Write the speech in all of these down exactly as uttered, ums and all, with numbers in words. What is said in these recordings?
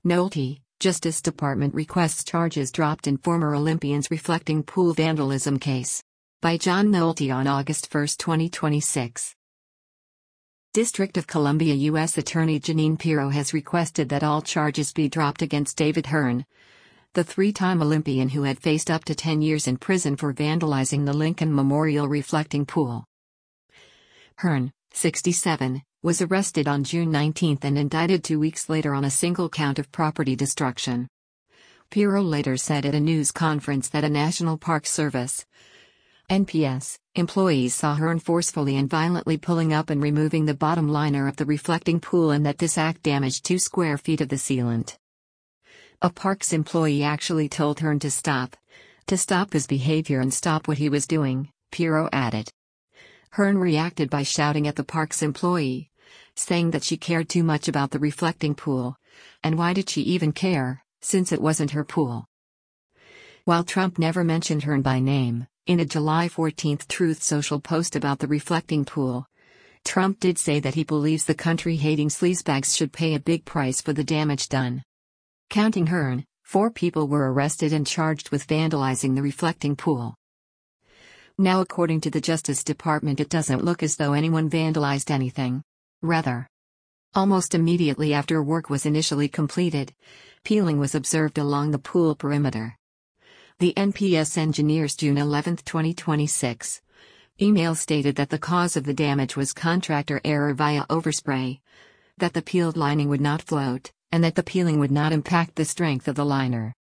Nolte, Justice Department requests charges dropped in former Olympians reflecting pool vandalism case. By John Nolte on August first, twenty twenty-six. District of Columbia U S Attorney Jeanine Pirro has requested that all charges be dropped against David Hearn, the three-time Olympian who had faced up to ten years in prison for vandalizing the Lincoln Memorial reflecting pool. Hearn, sixty-seven, was arrested on June nineteenth and indicted two weeks later on a single count of property destruction. Pirro later said at a news conference that a National Park Service N P S employees saw Hearn forcefully and violently pulling up and removing the bottom liner of the reflecting pool and that this act damaged two square feet of the sealant. A parks employee actually told Hearn to stop, to stop his behavior and stop what he was doing, Pirro added. Hearn reacted by shouting at the parks employee, saying that she cared too much about the reflecting pool, and why did she even care, since it wasn't her pool. While Trump never mentioned Hearn by name, in a July fourteenth Truth Social post about the reflecting pool, Trump did say that he believes the country-hating sleazebags should pay a big price for the damage done. Counting Hearn, four people were arrested and charged with vandalizing the reflecting pool. Now, according to the Justice Department, it doesn't look as though anyone vandalized anything. Rather, almost immediately after work was initially completed, peeling was observed along the pool perimeter. The N P S engineers' June eleventh, twenty twenty-six email stated that the cause of the damage was contractor error via overspray, that the peeled lining would not float, and that the peeling would not impact the strength of the liner.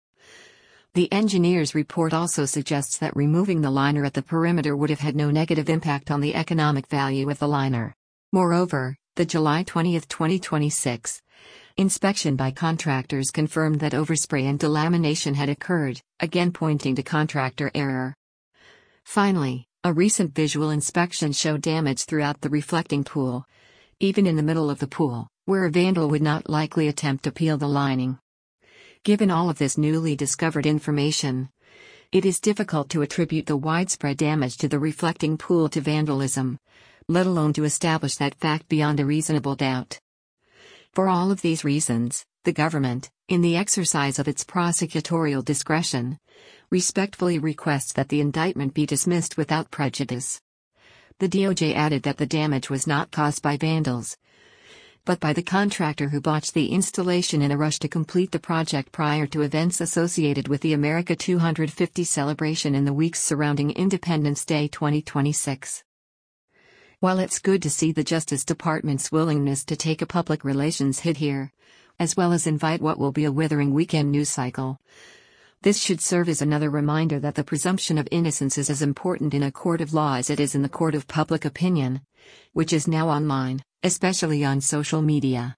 The engineer's report also suggests that removing the liner at the perimeter would have had no negative impact on the economic value of the liner. Moreover, the July twentieth, twenty twenty-six inspection by contractors confirmed that overspray and delamination had occurred, again pointing to contractor error. Finally, a recent visual inspection showed damage throughout the reflecting pool, even in the middle of the pool, where a vandal would not likely attempt to peel the lining. Given all of this newly discovered information, it is difficult to attribute the widespread damage to the reflecting pool to vandalism, let alone to establish that fact beyond a reasonable doubt. For all of these reasons, the government, in the exercise of its prosecutorial discretion, respectfully requests that the indictment be dismissed without prejudice. The D O J added that the damage was not caused by vandals, but by the contractor who botched the installation in a rush to complete the project prior to events associated with the America two hundred fifty celebration in the weeks surrounding Independence Day twenty twenty-six. While it's good to see the Justice Department's willingness to take a public relations hit here, as well as invite what will be a withering weekend news cycle, this should serve as another reminder that the presumption of innocence is as important in a court of law as it is in the court of public opinion, which is now online, especially on social media.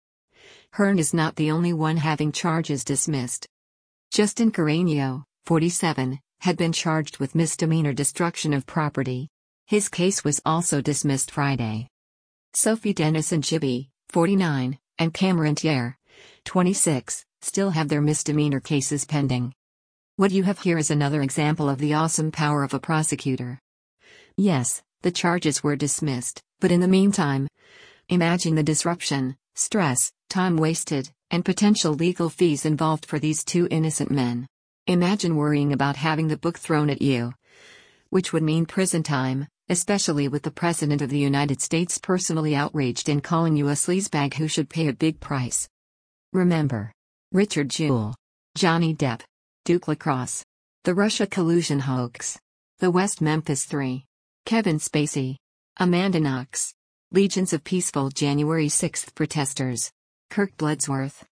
Hearn is not the only one having charges dismissed. Justin Carreño, forty-seven, had been charged with misdemeanor destruction of property. His case was also dismissed Friday. Sophie Denison-Gibby, forty-nine, and Cameron Thier, twenty-six, still have their misdemeanor cases pending. What you have here is another example of the awesome power of a prosecutor. Yes, the charges were dismissed, but in the meantime, imagine the disruption, stress, time wasted, and potential legal fees involved for these two innocent men. Imagine worrying about having the book thrown at you, which would mean prison time, especially with the President of the United States personally outraged in calling you a sleazebag who should pay a big price. Remember. Richard Jewell. Johnny Depp. Duke Lacrosse. The Russia collusion hoax. The West Memphis Three. Kevin Spacey. Amanda Knox. Legions of peaceful January sixth protesters. Kirk Bloodsworth.